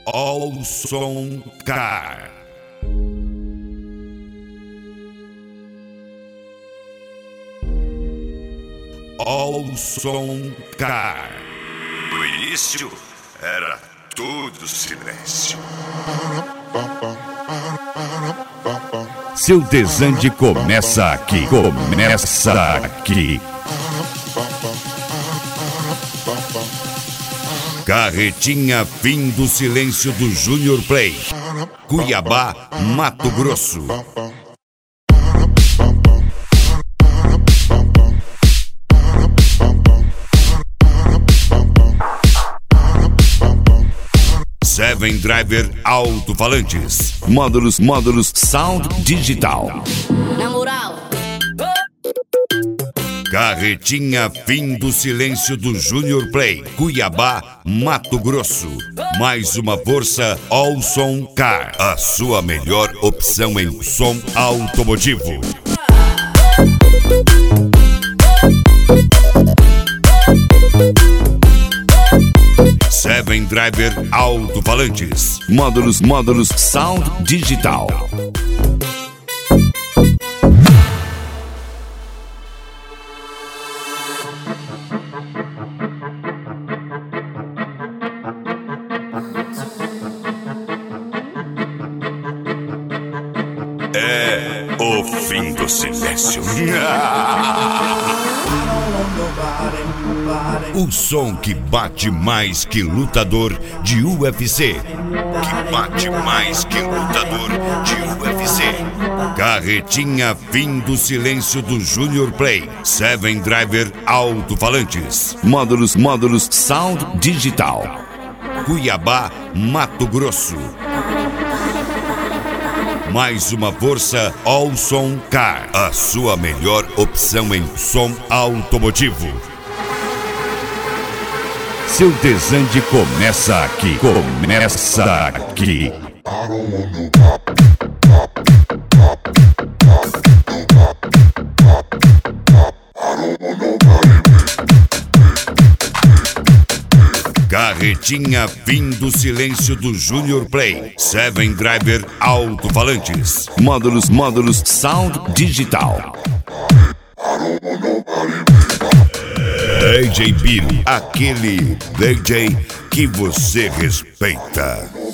Awesome Car. Awesome Car. No início era tudo silêncio. Seu desande começa aqui. Começa aqui. Carretinha Fim do Silêncio do Junior Play. Cuiabá, Mato Grosso. Seven Driver Alto-Falantes. Módulos Sound Digital. Na moral. Carretinha Fim do Silêncio do Junior Play. Cuiabá, Mato Grosso. Mais uma força Awesome Car. A sua melhor opção em som automotivo. Seven Driver Alto-Falantes. Módulos Sound Digital. É o fim do silêncio. O som que bate mais que lutador de UFC. Que bate mais que lutador de UFC. Carretinha Fim do Silêncio do Junior Play. Seven Driver Alto-Falantes. Módulos Sound Digital. Cuiabá, Mato Grosso. Mais uma força Awesome Car. A sua melhor opção em som automotivo. Seu desande começa aqui. Começa aqui. Carretinha Fim do Silêncio do Junior Play. Seven Driver Alto-Falantes. Módulos Sound Digital. DJ Biro, aquele DJ que você respeita.